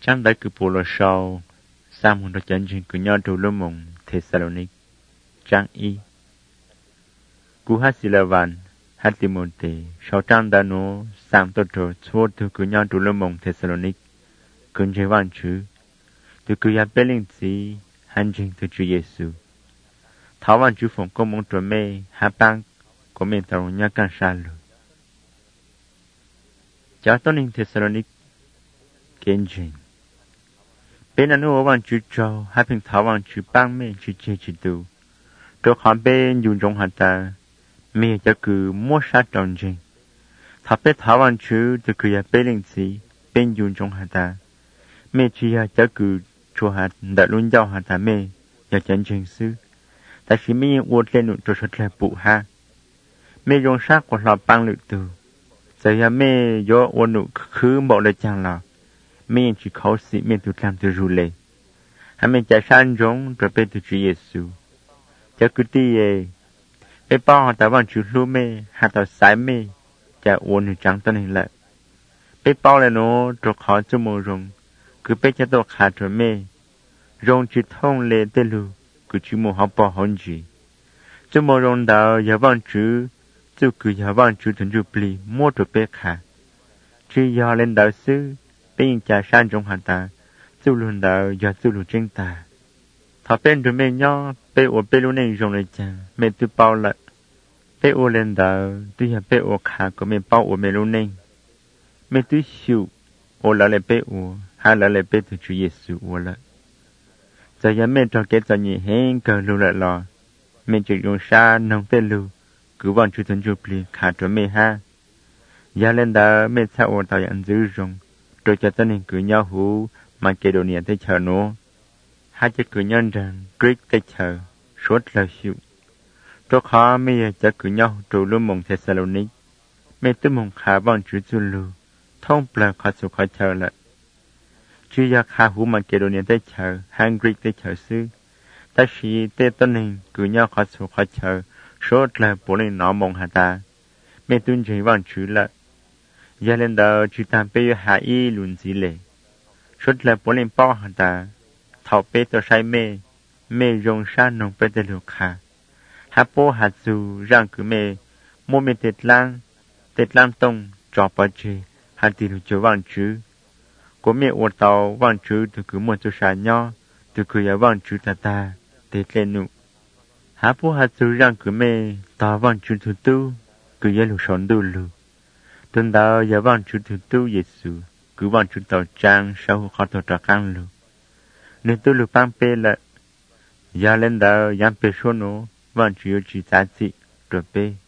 Chẳng đấy cứ bộ lo sau, sao muốn được chân chính cứ nhau trù lưu mộng Thessalonic. Trang y. Cú hát xì là vạn, hát Timote, sau trang đã nô, sam tốt trò, chua từ cứ nhau trù lưu mộng Thessalonic. Cưng chế vạn chứ, từ cứ ya bê linh chí, hành trình từ Chúa Giêsu. Thảo vạn chú phổng công mong trò mê, hạ bang, của mình tàu nhá càng xa lửa. Cháu tốt ninh Thessalonic, kiến trình. Bên anh ưu vạn chú trâu, hạ bình thảo vạn chú bang mê chú chê chú tù. Trò khám bên dùng trong hạt ta, mê cho cứ mua sát tròn trình. Thảo bê thảo vạn chú từ cứ ya bê linh chí, bên dùng trong hạt ta. Mê chú ya cho cứ chua hạt đã luôn giao hạt ta mê, ya chân trình sư. Ta chỉ mê uột lên nụ trò sốt lại bụ ha. Mê dùng sát của lọ băng lự tù. Giờ ya mê do uột nụ khứ bộ lời chàng lọ. Mê chỉ khấu sĩ mê tù làm từ rù lệ. Hà mê chả sang giống rồi bê tù Chúa Giêsu. Chả cứ tí ê. Bê bao hạt ta vàng chú lưu mê, hạt ta sái mê. Chả uột nụ trắng tân hình lệ. Bê bao là nó trò khó chú mô rung. Cứ bê chá tổ khá trò mê. Rung chú thông lệ tê lù. Cứ chú mô học bỏ hôn gì. Chú mô rung đào ya vàng chú. Chú cứ ya vàng chú thần chú bì mô trò bê khá. Chú ya lên đào sư. Bên cha sang trong hạt ta, chú luôn đào ya chú luôn trên ta. Thọ bên rồi mê nhỏ, bê ổ bê luôn nên rong lời chàng, mê tu bao lợ. Bê ổ lên đào, tu ya bê ổ khá của mê bao ổ mê luôn nên. Mê tu xíu, ổ lợ lệ bê ổ, hà lợ lệ bê tu Chúa Giêsu ổ lợ. Giờ ya mê trò kết cho nhị hên cờ lưu lợ lò. Mê trực dùng xa nông tê lưu, cứ vọng chú thần chú bì khá trò mê ha. Ya lên đào mê xa ổ tàu nhận dư rong. Rồi cho tên hình cử nhau hú Macedonia tới chờ nó. Hai cho cử nhân rằng Greek tới chờ, suốt lời xịu. Rồi khó mới cho cử nhau trụ lưu mộng Thessalonic. Mới tư mộng khá vọng chú chú lưu, thông bờ khó sổ khó chờ lại. Chú ya khá hú Macedonia tới chờ, hàng Greek tới chờ sư. Ta sĩ tế tên hình cử nhau khó sổ khó chờ, suốt lời bố lên nó mộng hà ta. Mới tuân trình vọng chú lại. Giờ lên đầu chú ta bê hạ y luôn dĩ lệ. Suốt là bố lên bao hả ta. Thảo bê tỏ say mê. Mê rong xa nông bê tê lục hạ. Hạ bố hạ dù ràng cứ mê. Mô mê tết lang tông trò bà chê. Hạ tì lục cho vàng chú. Cô mê ổ tàu vàng chú từ cứ một chỗ xa nhỏ. Từ cứ ya vàng chú ta ta. Tết lên nụ. Hạ bố hạ dù ràng cứ mê. Tàu vàng chú thủ tu. Cứ ya lục sống đu lục. Tuần đạo ya vang chú thứ tu Giêsu, cứ vang chú tàu trang sau khó tàu trả căng luôn. Nên tôi lục băng bê lại, ya lên đạo yam bê số nó, vang chú yêu chỉ giá trị, rồi bê.